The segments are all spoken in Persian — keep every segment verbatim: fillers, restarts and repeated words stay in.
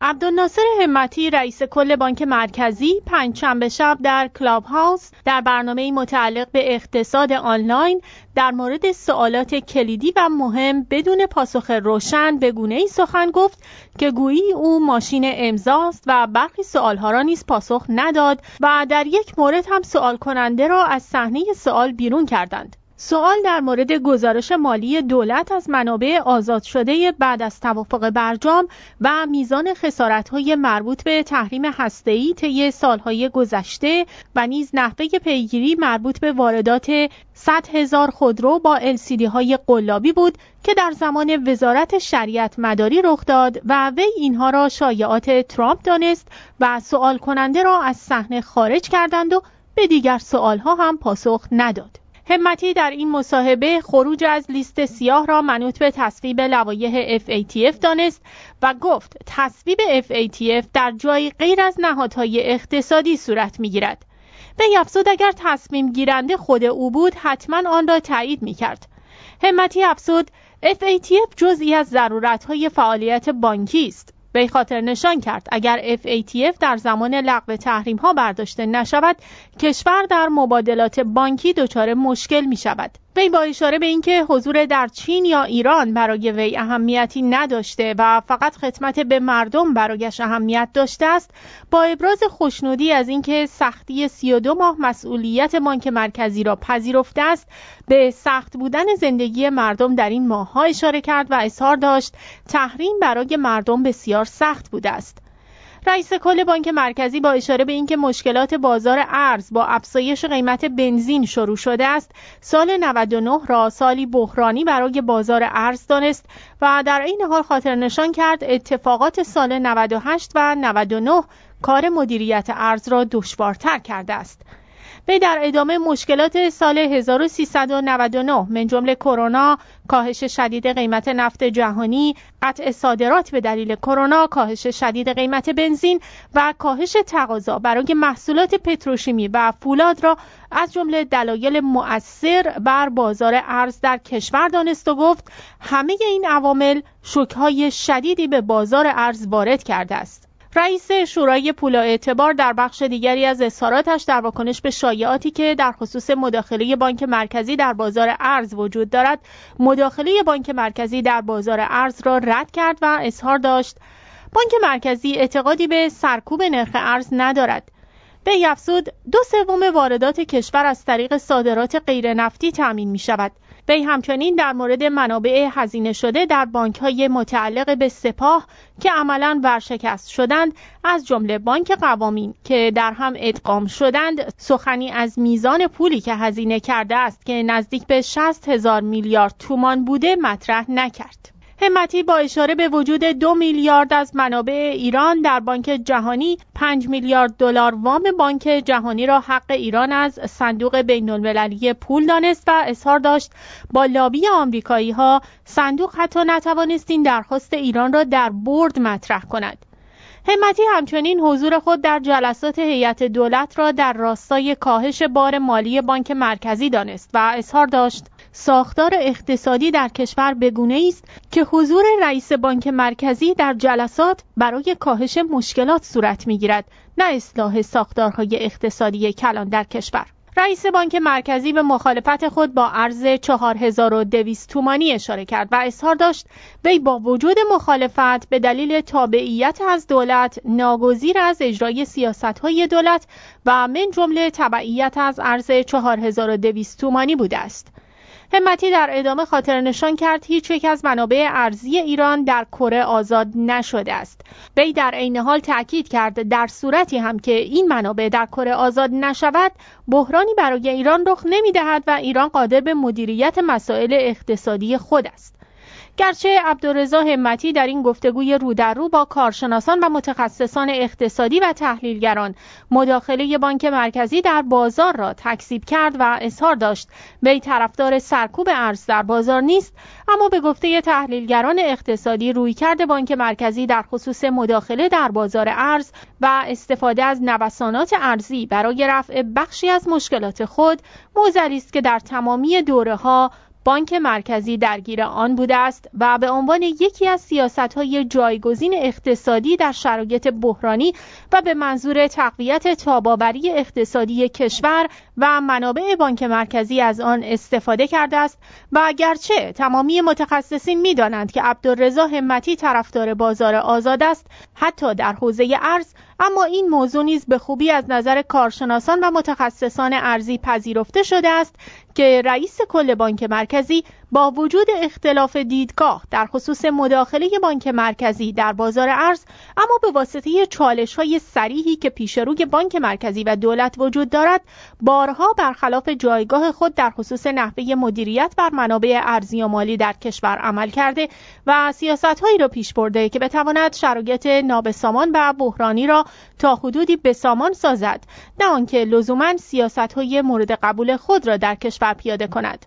عبدالناصر همتی رئیس کل بانک مرکزی پنجشنبه شب در کلاب هاوس در برنامه‌ای متعلق به اقتصاد آنلاین در مورد سوالات کلیدی و مهم بدون پاسخ روشن به گونه‌ای سخن گفت که گویی او ماشین امضاست و برخی سوالها را نیز پاسخ نداد و در یک مورد هم سوال کننده را از صحنه سوال بیرون کردند. سوال در مورد گزارش مالی دولت از منابع آزاد شده بعد از توافق برجام و میزان خسارت‌های مربوط به تحریم هسته‌ای طی سالهای گذشته و نیز نحوه پیگیری مربوط به واردات صد هزار خودرو با ال سی دی های قلابی بود که در زمان وزارت شریعت مداری رخ داد و وی اینها را شایعات ترامپ دانست و سوال کننده را از صحنه خارج کردند و به دیگر سوالها هم پاسخ نداد. همتی در این مصاحبه خروج از لیست سیاه را منوط به تصویب لوایح اف ای تی اف دانست و گفت تصویب اف ای تی اف در جایی غیر از نهادهای اقتصادی صورت می‌گیرد. وی افزود اگر تصمیم گیرنده خود او بود حتما آن را تایید می‌کرد. همتی افزود اف ای تی اف جزئی از ضرورت‌های فعالیت بانکی است. وی خاطر نشان کرد اگر اف ای تی اف در زمان لغو تحریم ها برداشته نشود، کشور در مبادلات بانکی دچار مشکل می شود. وی با اشاره به اینکه حضور در چین یا ایران برای وی اهمیتی نداشته و فقط خدمت به مردم برایش اهمیت داشته است، با ابراز خوشنودی از اینکه سختی سی و دو ماه مسئولیت بانک مرکزی را پذیرفته است، به سخت بودن زندگی مردم در این ماه‌ها اشاره کرد و اظهار داشت تحریم برای مردم بسیار سخت بوده است. رئیس کل بانک مرکزی با اشاره به اینکه مشکلات بازار ارز با افزایش قیمت بنزین شروع شده است، سال نود و نه را سالی بحرانی برای بازار ارز دانست و در این حال خاطر نشان کرد اتفاقات سال نود و هشت و نود و نه کار مدیریت ارز را دشوارتر کرده است. وی در ادامه مشکلات سال هزار و سیصد و نود و نه من جمله کرونا، کاهش شدید قیمت نفت جهانی، قطع صادرات به دلیل کرونا، کاهش شدید قیمت بنزین و کاهش تقاضا برای محصولات پتروشیمی و فولاد را از جمله دلایل مؤثر بر بازار ارز در کشور دانست و گفت همه این عوامل شوک‌های شدیدی به بازار ارز وارد کرده است. رئیس شورای پول و اعتبار در بخش دیگری از اظهاراتش در واکنش به شایعاتی که در خصوص مداخله بانک مرکزی در بازار ارز وجود دارد، مداخله بانک مرکزی در بازار ارز را رد کرد و اظهار داشت بانک مرکزی اعتقادی به سرکوب نرخ ارز ندارد. وی افزود دو سوم واردات کشور از طریق صادرات غیر نفتی تامین می شود. وی همچنین در مورد منابع هزینه شده در بانک‌های متعلق به سپاه که عملاً ورشکست شدند، از جمله بانک قوامین که در هم ادغام شدند، سخنی از میزان پولی که هزینه کرده است که نزدیک به شصت هزار میلیارد تومان بوده مطرح نکرد. همتی با اشاره به وجود دو میلیارد از منابع ایران در بانک جهانی، پنج میلیارد دلار وام بانک جهانی را حق ایران از صندوق بین‌المللی پول دانست و اظهار داشت با لابی آمریکایی ها صندوق حتی نتوانست این درخواست ایران را در برد مطرح کند. همتی همچنین حضور خود در جلسات هیئت دولت را در راستای کاهش بار مالی بانک مرکزی دانست و اظهار داشت ساختار اقتصادی در کشور به گونه‌ای است که حضور رئیس بانک مرکزی در جلسات برای کاهش مشکلات صورت می‌گیرد، نه اصلاح ساختارهای اقتصادی کلان در کشور. رئیس بانک مرکزی به مخالفت خود با ارز چهار هزار و دویست تومانی اشاره کرد و اظهار داشت وی با وجود مخالفت به دلیل تابعیت از دولت ناگزیر از اجرای سیاست‌های دولت و من جمله تبعیت از ارز چهار هزار و دویست تومانی بوده است. همتی در ادامه خاطر نشان کرد هیچ یک از منابع ارزی ایران در کره آزاد نشده است. وی در عین حال تأکید کرد در صورتی هم که این منابع در کره آزاد نشود، بحرانی برای ایران رخ نمی‌دهد و ایران قادر به مدیریت مسائل اقتصادی خود است. گرچه عبدالرضا همتی در این گفتگوی رو در رو با کارشناسان و متخصصان اقتصادی و تحلیلگران مداخله بانک مرکزی در بازار را تکذیب کرد و اظهار داشت وی طرفدار سرکوب ارز در بازار نیست، اما به گفته تحلیلگران اقتصادی رویکرد بانک مرکزی در خصوص مداخله در بازار ارز و استفاده از نوسانات ارزی برای رفع بخشی از مشکلات خود موضعی است که در تمامی دوره‌ها بانک مرکزی درگیر آن بوده است و به عنوان یکی از سیاست‌های جایگزین اقتصادی در شرایط بحرانی و به منظور تقویت تاب‌آوری اقتصادی کشور و منابع بانک مرکزی از آن استفاده کرده است و اگرچه تمامی متخصصین می‌دانند که عبدالرضا همتی طرفدار بازار آزاد است، حتی در حوزه ارز، اما این موضوع نیز به خوبی از نظر کارشناسان و متخصصان ارزی پذیرفته شده است که رئیس کل بانک مرکزی با وجود اختلاف دیدگاه در خصوص مداخله بانک مرکزی در بازار ارز، اما به واسطه چالش‌های صریحی که پیش روی بانک مرکزی و دولت وجود دارد، بارها برخلاف جایگاه خود در خصوص نحوه مدیریت بر منابع ارزی و مالی در کشور عمل کرده و سیاست‌هایی را پیش برده که بتواند شرایط نابسامان و بحرانی را تا حدودی بسامان سازد، نه آنکه لزوماً سیاست‌های مورد قبول خود را در کشور پیاده کند.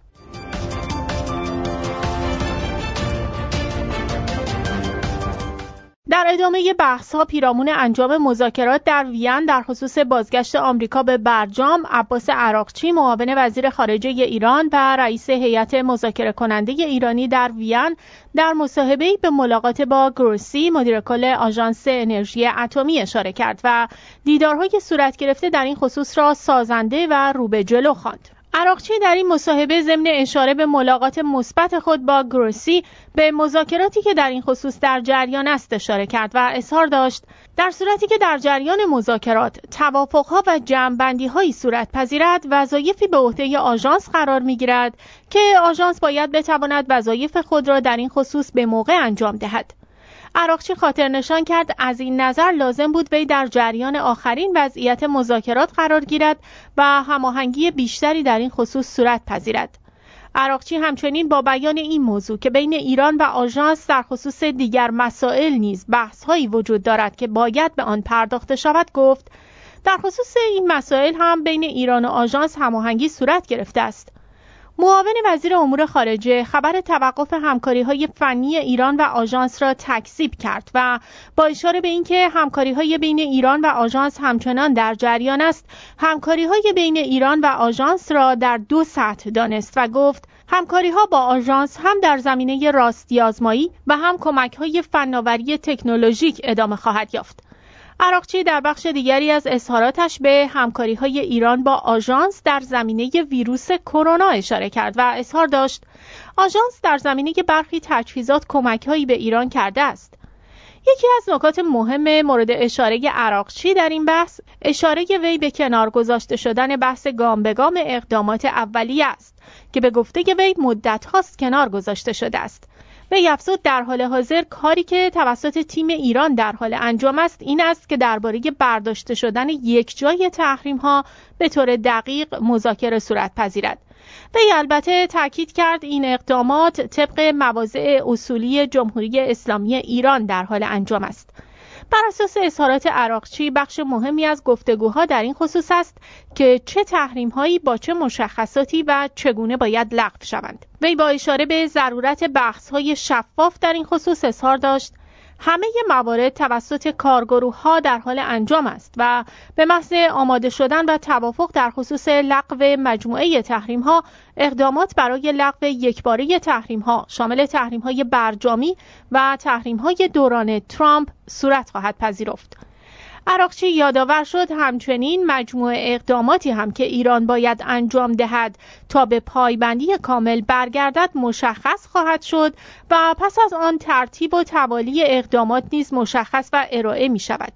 در ادامه بحث‌ها پیرامون انجام مذاکرات در وین در خصوص بازگشت آمریکا به برجام، عباس عراقچی معاون وزیر خارجه ایران و رئیس هیئت مذاکره کننده ایرانی در وین در مصاحبه‌ای به ملاقات با گروسی مدیر کل آژانس انرژی اتمی اشاره کرد و دیدارهای صورت گرفته در این خصوص را سازنده و رو به جلو خواند. عراقچی در این مصاحبه ضمن اشاره به ملاقات مثبت خود با گروسی به مذاکراتی که در این خصوص در جریان است اشاره کرد و اظهار داشت در صورتی که در جریان مذاکرات توافق‌ها و جمع‌بندی‌هایی صورت پذیرد، وظایفی به عهده آژانس قرار می‌گیرد که آژانس باید بتواند وظایف خود را در این خصوص به موقع انجام دهد. عراقچی خاطر نشان کرد از این نظر لازم بود وی در جریان آخرین وضعیت مذاکرات قرار گیرد و هماهنگی بیشتری در این خصوص صورت پذیرد. عراقچی همچنین با بیان این موضوع که بین ایران و آژانس در خصوص دیگر مسائل نیز بحث‌هایی وجود دارد که باید به آن پرداخته شود گفت در خصوص این مسائل هم بین ایران و آژانس هماهنگی صورت گرفته است. معاون وزیر امور خارجه خبر توقف همکاری‌های فنی ایران و آژانس را تکذیب کرد و با اشاره به اینکه همکاری‌های بین ایران و آژانس همچنان در جریان است، همکاری‌های بین ایران و آژانس را در دو سطح دانست و گفت همکاری‌ها با آژانس هم در زمینه راستی آزمایی و هم کمک‌های فناوری تکنولوژیک ادامه خواهد یافت. عراقچی در بخش دیگری از اظهاراتش به همکاری‌های ایران با آژانس در زمینه ویروس کرونا اشاره کرد و اظهار داشت آژانس در زمینه برخی تجهیزات کمک‌هایی به ایران کرده است. یکی از نکات مهم مورد اشاره عراقچی در این بحث، اشاره وی به کنار گذاشته شدن بحث گام به گام اقدامات اولیه است که به گفته وی مدت هاست کنار گذاشته شده است. وی افزود در حال حاضر کاری که توسط تیم ایران در حال انجام است این است که درباره برداشته شدن یک جای تحریم ها به طور دقیق مذاکره صورت پذیرد. وی البته تاکید کرد این اقدامات طبق مواضع اصولی جمهوری اسلامی ایران در حال انجام است. بر اساس اظهارات عراقچی بخش مهمی از گفتگوها در این خصوص است که چه تحریم‌هایی با چه مشخصاتی و چگونه باید لغو شوند. وی با اشاره به ضرورت بحث‌های شفاف در این خصوص اظهار داشت همه موارد توسط کارگروه‌ها در حال انجام است و به محض آماده شدن و توافق در خصوص لغو مجموعه تحریم‌ها، اقدامات برای لغو یکباره تحریم‌ها شامل تحریم‌های برجامی و تحریم‌های دوران ترامپ صورت خواهد پذیرفت. عراقچی یادآور شد همچنین مجموعه اقداماتی هم که ایران باید انجام دهد تا به پایبندی کامل برگردد مشخص خواهد شد و پس از آن ترتیب و توالی اقدامات نیز مشخص و ارائه می شود.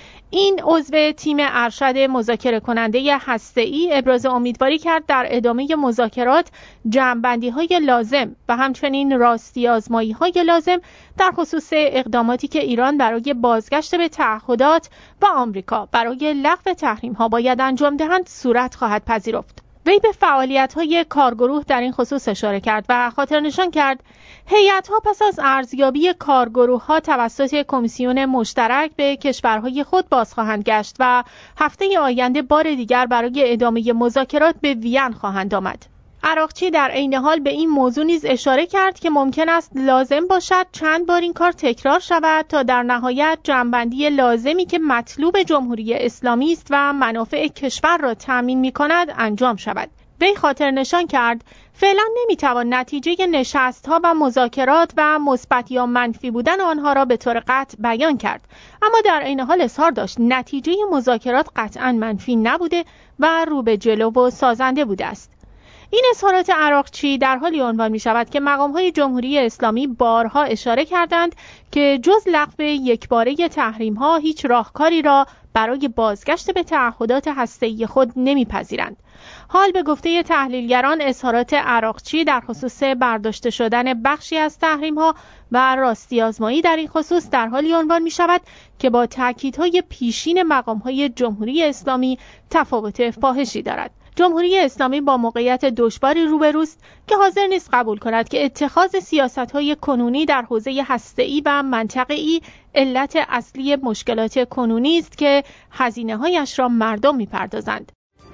این عضو تیم ارشد مذاکره کننده هسته‌ای ابراز امیدواری کرد در ادامه مذاکرات جمع‌بندی‌های لازم و همچنین راستی آزمایی‌های لازم در خصوص اقداماتی که ایران برای بازگشت به تعهدات و آمریکا برای لغو تحریم‌ها باید انجام دهند صورت خواهد پذیرفت. وی به فعالیت‌های کارگروه در این خصوص اشاره کرد و خاطر نشان کرد هیئت‌ها پس از ارزیابی کارگروه‌ها توسط کمیسیون مشترک به کشورهای خود باز خواهند گشت و هفته آینده بار دیگر برای ادامه مذاکرات به وین خواهند آمد. عراقچی در عین حال به این موضوع نیز اشاره کرد که ممکن است لازم باشد چند بار این کار تکرار شود تا در نهایت جمع‌بندی لازمی که مطلوب جمهوری اسلامی است و منافع کشور را تامین می‌کند انجام شود. وی خاطر نشان کرد فعلا نمیتوان نتیجه نشست‌ها و مذاکرات و مثبت یا منفی بودن آنها را به طور قطع بیان کرد، اما در عین حال اظهار داشت نتیجه مذاکرات قطعاً منفی نبوده و رو به جلو و سازنده بوده است. این اظهارات عراقچی در حالی عنوان می شود که مقام‌های جمهوری اسلامی بارها اشاره کردند که جز لغو یکباره تحریم‌ها هیچ راهکاری را برای بازگشت به تعهدات هسته‌ای خود نمی‌پذیرند. حال به گفته تحلیلگران اظهارات عراقچی در خصوص برداشته شدن بخشی از تحریم‌ها و راستی آزمایی در این خصوص در حالی عنوان می شود که با تأکیدهای پیشین مقام‌های جمهوری اسلامی تفاوت فاحشی دارد. جمهوری اسلامی با موقعیت دشواری روبروست که حاضر نیست قبول کند که اتخاذ سیاست‌های کنونی در حوزه هسته‌ای و منطقه‌ای علت اصلی مشکلات کنونی است که هزینه‌هایش را مردم می‌پردازند.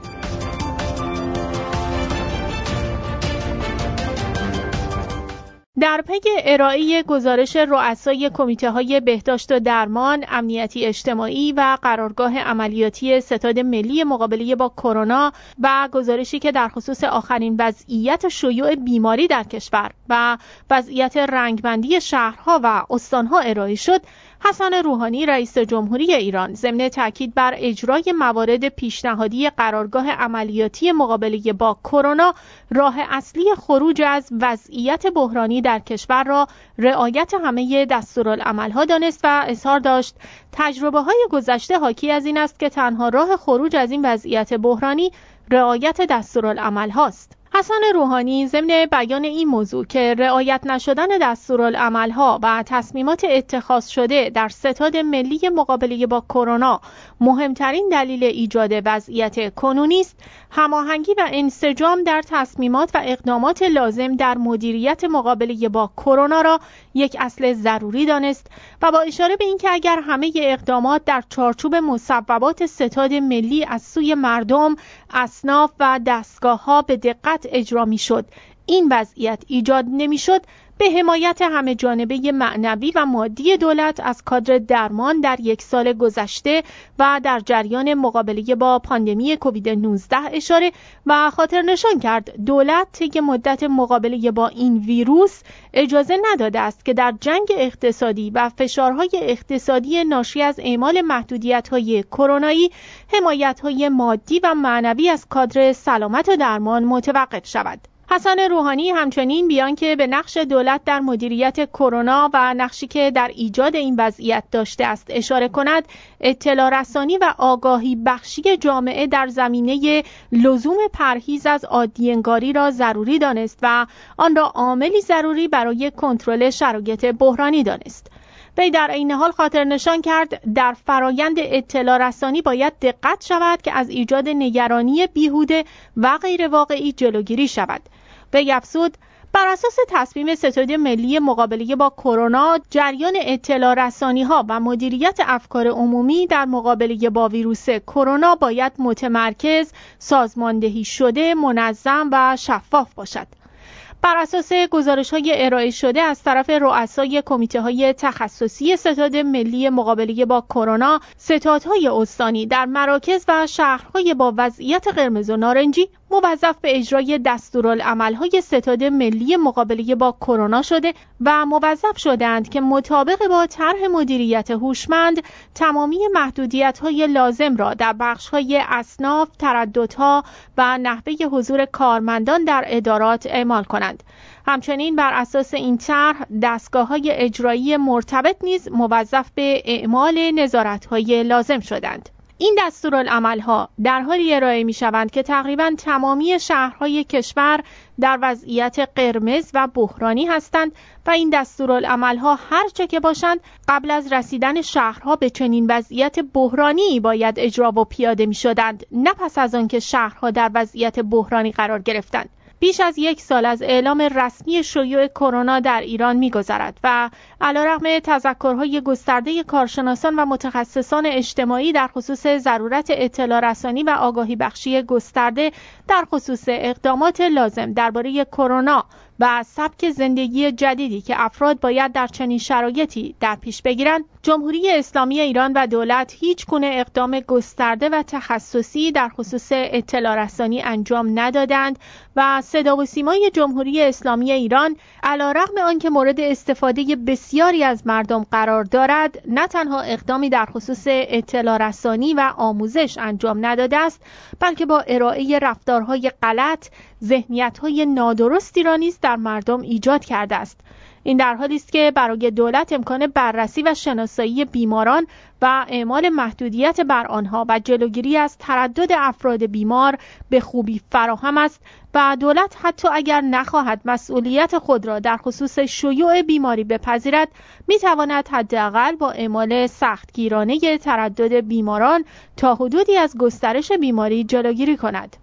در پی ارائه گزارش رؤسای کمیته‌های بهداشت و درمان، امنیتی اجتماعی و قرارگاه عملیاتی ستاد ملی مقابله با کرونا و گزارشی که در خصوص آخرین وضعیت شیوع بیماری در کشور و وضعیت رنگبندی شهرها و استانها ارائه شد، حسن روحانی رئیس جمهوری ایران ضمن تاکید بر اجرای موارد پیشنهادی قرارگاه عملیاتی مقابله با کرونا، راه اصلی خروج از وضعیت بحرانی در کشور را رعایت همه دستورالعمل‌ها دانست و اظهار داشت تجربه‌های گذشته حاکی از این است که تنها راه خروج از این وضعیت بحرانی رعایت دستورالعمل‌هاست. حسن روحانی ضمن بیان این موضوع که رعایت نشدن دستورالعمل‌ها و تصمیمات اتخاذ شده در ستاد ملی مقابله با کرونا مهمترین دلیل ایجاد وضعیت کنونی است، هماهنگی و انسجام در تصمیمات و اقدامات لازم در مدیریت مقابله با کرونا را یک اصل ضروری دانست و با اشاره به اینکه اگر همه اقدامات در چارچوب مصوبات ستاد ملی از سوی مردم، اصناف و دستگاه‌ها به دقت اجرا می‌شد، این وضعیت ایجاد نمی‌شد، به حمایت همه جانبه معنوی و مادی دولت از کادر درمان در یک سال گذشته و در جریان مقابله با پاندمی کووید نوزده اشاره و خاطر نشان کرد دولت طی مدت مقابله با این ویروس اجازه نداده است که در جنگ اقتصادی و فشارهای اقتصادی ناشی از اعمال محدودیت‌های کرونایی حمایت‌های مادی و معنوی از کادر سلامت و درمان متوقف شود. حسن روحانی همچنین بیان که به نقش دولت در مدیریت کرونا و نقشی که در ایجاد این وضعیت داشته است اشاره کند، اطلاع رسانی و آگاهی بخشی جامعه در زمینه لزوم پرهیز از عادی‌انگاری را ضروری دانست و آن را عاملی ضروری برای کنترل شرایط بحرانی دانست. وی در این حال خاطر نشان کرد در فرایند اطلاع رسانی باید دقت شود که از ایجاد نگرانی بیهوده و غیر واقعی جلوگیری شود. وی افزود بر اساس تصمیم ستاد ملی مقابله با کرونا، جریان اطلاع رسانی ها و مدیریت افکار عمومی در مقابله با ویروس کرونا باید متمرکز، سازماندهی شده، منظم و شفاف باشد. بر اساس گزارش‌های ارائه شده از طرف رؤسای کمیته‌های تخصصی ستاد ملی مقابله با کرونا، ستادهای استانی در مراکز و شهرهای با وضعیت قرمز و نارنجی موظف به اجرای دستورالعمل‌های ستاد ملی مقابله با کرونا شده و موظف شدند که مطابق با طرح مدیریت هوشمند تمامی محدودیت‌های لازم را در بخش‌های اصناف، ترددها و نحوه حضور کارمندان در ادارات اعمال کنند. همچنین بر اساس این طرح دستگاه‌های اجرایی مرتبط نیز موظف به اعمال نظارت‌های لازم شدند. این دستورالعمل‌ها در حالی ارائه می‌شوند که تقریباً تمامی شهرهای کشور در وضعیت قرمز و بحرانی هستند و این دستورالعمل‌ها هر چه که باشند قبل از رسیدن شهرها به چنین وضعیت بحرانی باید اجرا و پیاده می‌شدند، نه پس از آن که شهرها در وضعیت بحرانی قرار گرفتند. بیش از یک سال از اعلام رسمی شیوع کرونا در ایران می‌گذرد و علیرغم تذکرهای گسترده کارشناسان و متخصصان اجتماعی در خصوص ضرورت اطلاع رسانی و آگاهی بخشی گسترده در خصوص اقدامات لازم درباره کرونا و سبک زندگی جدیدی که افراد باید در چنین شرایطی در پیش بگیرند، جمهوری اسلامی ایران و دولت هیچ گونه اقدام گسترده و تخصصی در خصوص اطلاع رسانی انجام ندادند و صدا و سیمای جمهوری اسلامی ایران علیرغم آنکه مورد استفاده بسیاری از مردم قرار دارد، نه تنها اقدامی در خصوص اطلاع رسانی و آموزش انجام نداده است، بلکه با ارائه رفتارهای غلط، ذهنیت‌های نادرستی را نیز در مردم ایجاد کرده است. این در حالی است که برای دولت امکان بررسی و شناسایی بیماران و اعمال محدودیت بر آنها و جلوگیری از تردد افراد بیمار به خوبی فراهم است و دولت حتی اگر نخواهد مسئولیت خود را در خصوص شیوع بیماری بپذیرد، میتواند حداقل با اعمال سختگیرانه تردد بیماران تا حدودی از گسترش بیماری جلوگیری کند.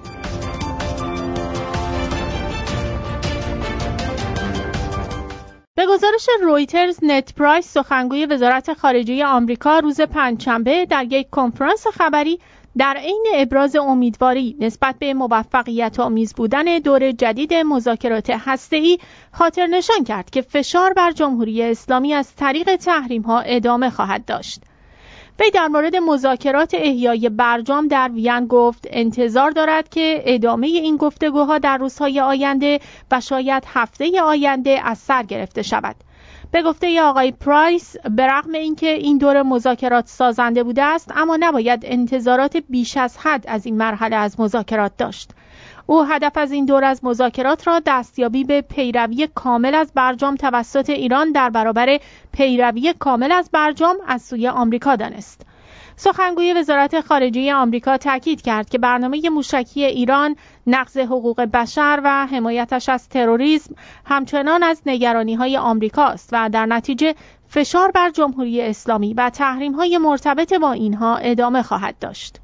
به گزارش رویترز، نت پرایس سخنگوی وزارت خارجه آمریکا روز پنجشنبه در یک کنفرانس خبری در عین ابراز امیدواری نسبت به موفقیت آمیز بودن دور جدید مذاکرات هسته‌ای خاطر نشان کرد که فشار بر جمهوری اسلامی از طریق تحریم‌ها ادامه خواهد داشت. وی در مورد مذاکرات احیای برجام در وین گفت انتظار دارد که ادامه این گفتگوها در روزهای آینده و شاید هفته آینده از سر گرفته شود. به گفته آقای پرایس، به رغم اینکه این دور مذاکرات سازنده بوده است، اما نباید انتظارات بیش از حد از این مرحله از مذاکرات داشت. او هدف از این دور از مذاکرات را دستیابی به پیروی کامل از برجام توسط ایران در برابر پیروی کامل از برجام از سوی آمریکا دانست. سخنگوی وزارت خارجه آمریکا تاکید کرد که برنامه موشکی ایران، نقض حقوق بشر و حمایتش از تروریسم همچنان از نگرانی‌های آمریکاست و در نتیجه فشار بر جمهوری اسلامی و تحریم‌های مرتبط با اینها ادامه خواهد داشت.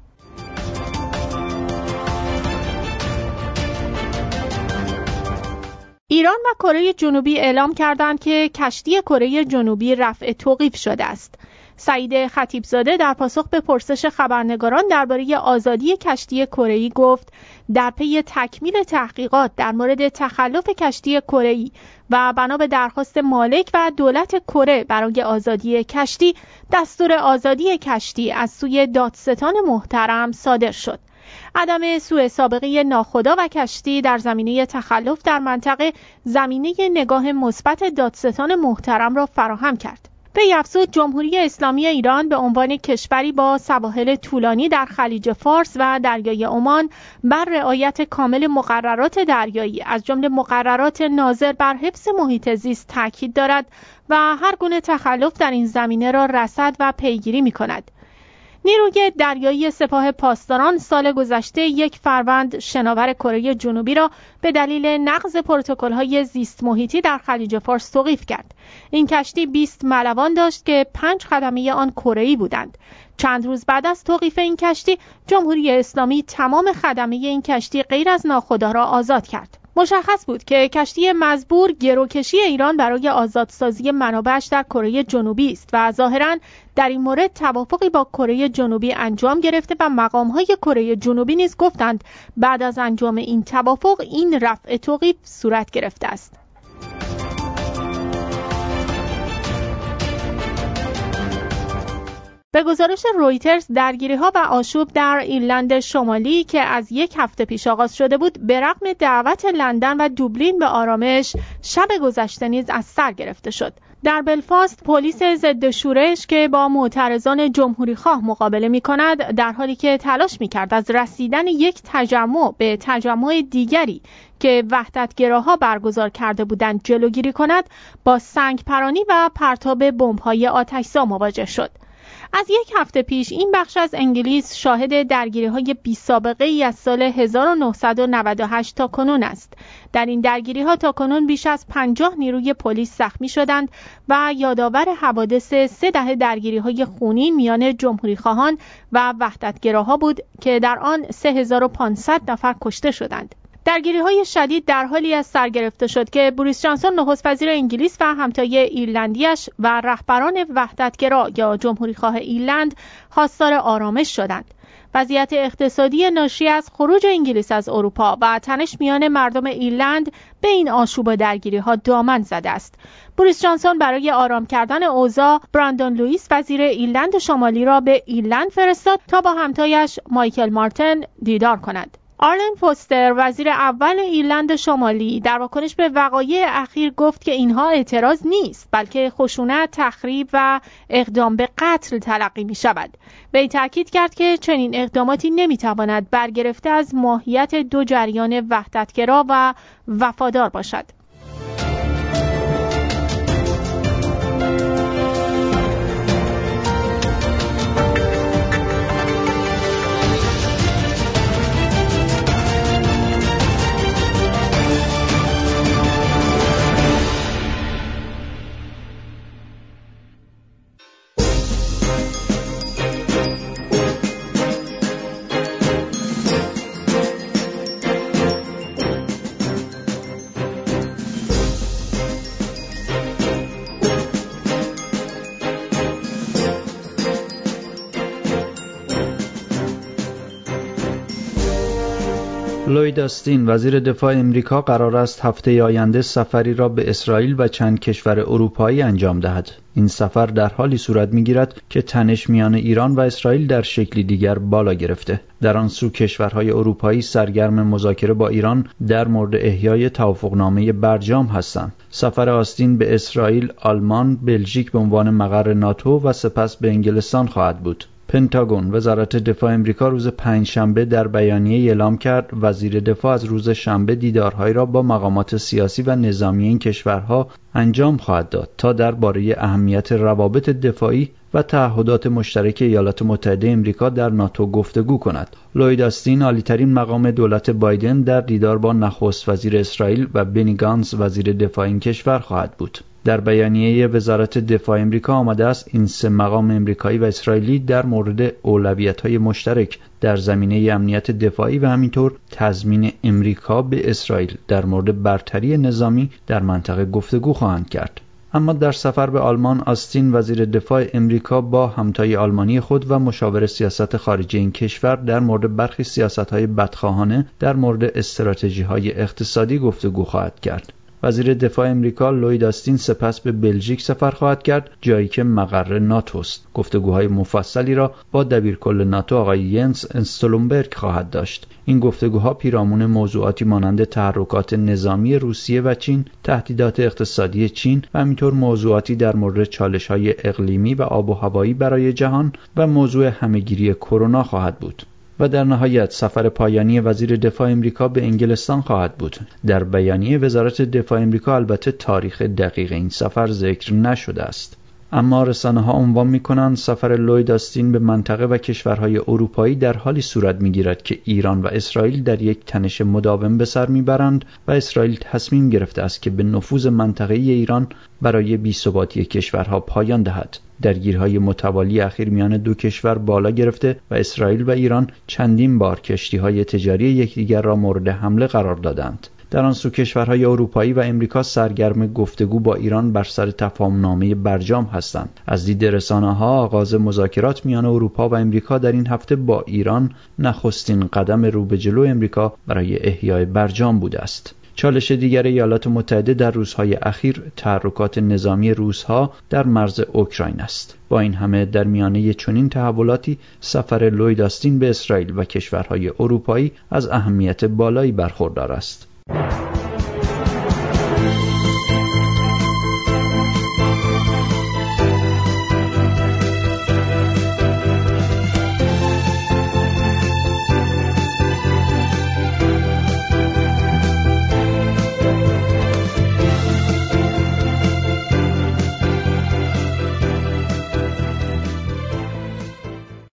ایران و کره جنوبی اعلام کردند که کشتی کره جنوبی رفع توقیف شده است. سعید خطیبزاده در پاسخ به پرسش خبرنگاران درباره آزادی کشتی کره‌ای گفت در پی تکمیل تحقیقات در مورد تخلف کشتی کره‌ای و بنا به درخواست مالک و دولت کره برای آزادی کشتی، دستور آزادی کشتی از سوی دادستان محترم صادر شد. عدم سوء سابقه ناخدا و کشتی در زمینه تخلف در منطقه زمینه نگاه مثبت دادستان محترم را فراهم کرد. به افزود جمهوری اسلامی ایران به عنوان کشوری با سواحل طولانی در خلیج فارس و دریای عمان بر رعایت کامل مقررات دریایی از جمله مقررات ناظر بر حفظ محیط زیست تاکید دارد و هر گونه تخلف در این زمینه را رصد و پیگیری می‌کند. نیروی دریایی سپاه پاسداران سال گذشته یک فروند شناور کره جنوبی را به دلیل نقض پروتکل‌های زیست محیطی در خلیج فارس توقیف کرد. این کشتی بیست ملوان داشت که پنج خدمه آن کره‌ای بودند. چند روز بعد از توقیف این کشتی، جمهوری اسلامی تمام خدمه این کشتی غیر از ناخدا را آزاد کرد. مشخص بود که کشتی مزبور گروکشی ایران برای آزادسازی منابعش در کره جنوبی است و ظاهراً در این مورد توافقی با کره جنوبی انجام گرفته و مقام‌های کره جنوبی نیز گفتند بعد از انجام این توافق این رفع توقیف صورت گرفته است. به گزارش رویترز، درگیری‌ها و آشوب در ایرلند شمالی که از یک هفته پیش آغاز شده بود، به رغم دعوت لندن و دوبلین به آرامش، شب گذشته نیز از سر گرفته شد. در بلفاست، پلیس ضد شورش که با معترضان جمهوری‌خواه مقابله می‌کند، در حالی که تلاش می‌کرد از رسیدن یک تجمع به تجمع دیگری که وحدتگراها برگزار کرده بودند جلوگیری کند، با سنگ‌پرانی و پرتاب بمب‌های آتش‌زا مواجه شد. از یک هفته پیش این بخش از انگلیس شاهد درگیری‌های بی‌سابقه‌ای از سال هزار و نهصد و نود و هشت تا کنون است. در این درگیری‌ها تا کنون بیش از پنجاه نیروی پلیس زخمی شدند و یادآور حوادث سه دهه درگیری‌های خونین میان جمهوری‌خواهان و وحدتگراها بود که در آن سه هزار و پانصد نفر کشته شدند. درگیری‌های شدید در حالی از سر گرفته شد که بوریس جانسون نخست وزیر انگلیس و همتای ایرلندیش و رهبران وحدتگرا یا جمهوری‌خواه ایرلند خواستار آرامش شدند. وضعیت اقتصادی ناشی از خروج انگلیس از اروپا و تنش میان مردم ایرلند به این آشوب و درگیری‌ها دامن زده است. بوریس جانسون برای آرام کردن اوضاع براندون لوئیس وزیر ایرلند شمالی را به ایرلند فرستاد تا با همتایش مایکل مارتن دیدار کند. آرلن فوستر وزیر اول ایرلند شمالی در واکنش به وقایع اخیر گفت که اینها اعتراض نیست بلکه خشونت، تخریب و اقدام به قتل تلقی می شود. وی تاکید کرد که چنین اقداماتی نمی تواند برگرفته از ماهیت دو جریان وحدتگرا و وفادار باشد. لوید آستین وزیر دفاع امریکا قرار است هفته آینده سفری را به اسرائیل و چند کشور اروپایی انجام دهد. این سفر در حالی صورت می‌گیرد که تنش میان ایران و اسرائیل در شکلی دیگر بالا گرفته. در آن سو کشورهای اروپایی سرگرم مذاکره با ایران در مورد احیای توافقنامه برجام هستند. سفر آستین به اسرائیل، آلمان، بلژیک به عنوان مقر ناتو و سپس به انگلستان خواهد بود. پنتاگون وزارت دفاع امریکا روز پنجشنبه در بیانیه اعلام کرد وزیر دفاع از روز شنبه دیدارهایی را با مقامات سیاسی و نظامی این کشورها انجام خواهد داد تا درباره اهمیت روابط دفاعی و تعهدات مشترک ایالات متحده امریکا در ناتو گفتگو کند. لوید آستین عالی‌ترین مقام دولت بایدن در دیدار با نخست وزیر اسرائیل و بنی گانتز وزیر دفاع این کشور خواهد بود. در بیانیه وزارت دفاع امریکا آمده است این سه مقام امریکایی و اسرائیلی در مورد اولویت‌های مشترک در زمینه امنیت دفاعی و همینطور تضمین امریکا به اسرائیل در مورد برتری نظامی در منطقه گفتگو خواهند کرد. اما در سفر به آلمان آستین وزیر دفاع امریکا با همتای آلمانی خود و مشاور سیاست خارجی این کشور در مورد برخی سیاست‌های بدخواهانه در مورد استراتژی‌های اقتصادی گفتگو خواهد کرد. وزیر دفاع امریکا لوید آستین سپس به بلژیک سفر خواهد کرد، جایی که مقر ناتو است. گفتگوهای مفصلی را با دبیرکل ناتو آقای ینس استولنبرگ خواهد داشت. این گفتگوها پیرامون موضوعاتی مانند تحرکات نظامی روسیه و چین، تهدیدات اقتصادی چین و همینطور موضوعاتی در مورد چالش‌های اقلیمی و آب و هوایی برای جهان و موضوع همه‌گیری کرونا خواهد بود. و در نهایت سفر پایانی وزیر دفاع امریکا به انگلستان خواهد بود. در بیانیه وزارت دفاع امریکا البته تاریخ دقیق این سفر ذکر نشده است. اما رسانه‌ها عنوان می‌کنند سفر لوید آستین به منطقه و کشورهای اروپایی در حالی صورت می‌گیرد که ایران و اسرائیل در یک تنش مداوم به سر می‌برند و اسرائیل تصمیم گرفته است که به نفوذ منطقه‌ای ایران برای بی‌ثباتی کشورها پایان دهد. درگیری‌های متوالی اخیر میان دو کشور بالا گرفته و اسرائیل و ایران چندین بار کشتی‌های تجاری یکدیگر را مورد حمله قرار دادند. در آن سو کشورهای اروپایی و امریکا سرگرم گفتگو با ایران بر سر تفاهم‌نامه برجام هستند. از دید رسانه‌ها آغاز مذاکرات میان اروپا و امریکا در این هفته با ایران نخستین قدم رو به جلو امریکا برای احیای برجام بوده است. چالش دیگر ایالات متحده در روزهای اخیر تحرکات نظامی روس‌ها در مرز اوکراین است. با این همه در میانه چنین تحولاتی سفر لوید آستین به اسرائیل و کشورهای اروپایی از اهمیت بالایی برخوردار است.